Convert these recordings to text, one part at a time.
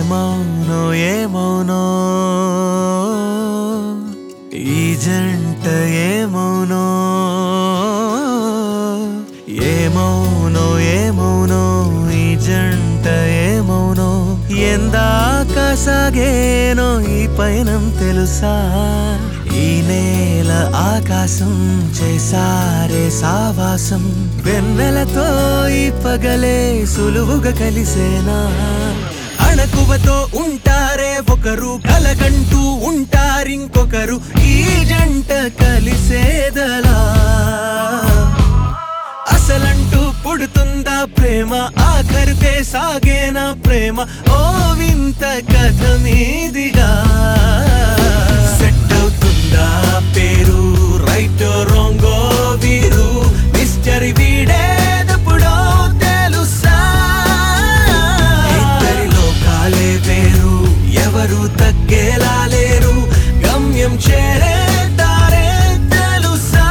ఏమౌనో ఏమౌనో ఈ జంట ఏమౌనో ఏమౌనో ఏమౌనో ఈ జంట ఏమౌనో ఎందాక సాగేనో ఈ పయనం తెలుసా ఈ నేల ఆకాశం చేసారే సావాసం వెన్నెలతో ఈ పగలే సులువుగా కలిసేనా అణకువతో ఉంటారే ఒకరు కలగంటూ ఉంటారింకొకరు ఈ జంట కలిసేదలా అసలంటూ పుడుతుందా ప్రేమ ఆఖరికే సాగేనా ప్రేమ ఓ వింత కథ మీదిగా సెట్ అవుతుందా పేరు రైట్ రాంగో వీరు మిస్టరీ వీడేదప్పుడో తెలుసా ఇద్దరి లోకాలే వేరు ఎవరు తగ్గేలా లేరు గమ్యం చేరే దారే తెలుసా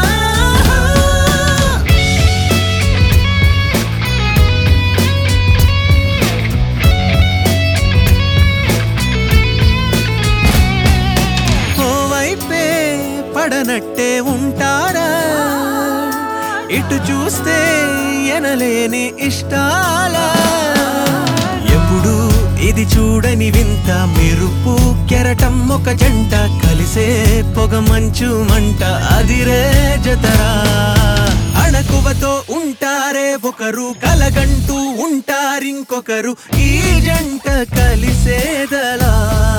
ఓవైపే పడనట్టే ఉంటారా ఇటు చూస్తే ఎనలేని ఇష్టాల ఎప్పుడు ఇది చూడని వింత మెరుపు కెరటం ఒక జంట కలిసే పొగ మంచు మంట అదిరే జతరా అణకువతో ఉంటారే ఒకరు కలగంటూ ఉంటారింకొకరు ఈ జంట కలిసేదలా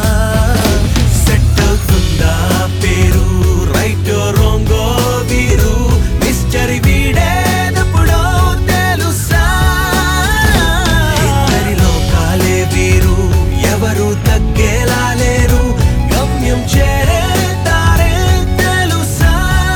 సెట్ అవుతుందా పేరు రైట్ రాంగో వీరు మిస్టరీ వీడేదప్పుడో తెలుసా ఇద్దరి లోకాలే వీరు ఎవరు తగ్గేలా లేరు గమ్యం చేరే దారే తెలుసా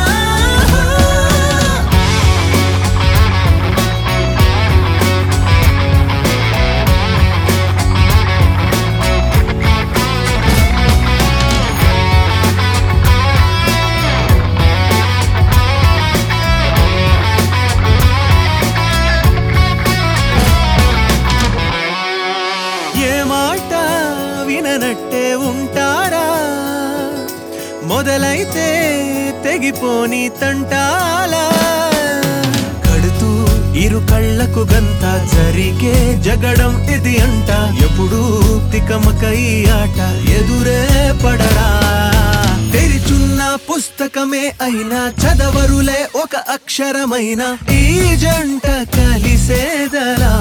ఏ మాట విననట్టే ఉంటారా మొదలైతే తెగిపోని తంటాల కడుతూ ఇరు కళ్ళకు గంత జరిగే జగడం ఇది అంట ఎప్పుడు తికమక ఈ ఆట ఎదురే పడరా తెరిచున్న పుస్తకమే అయినా చదవరులే ఒక అక్షరమైన ఈ జంట కలిసేదలా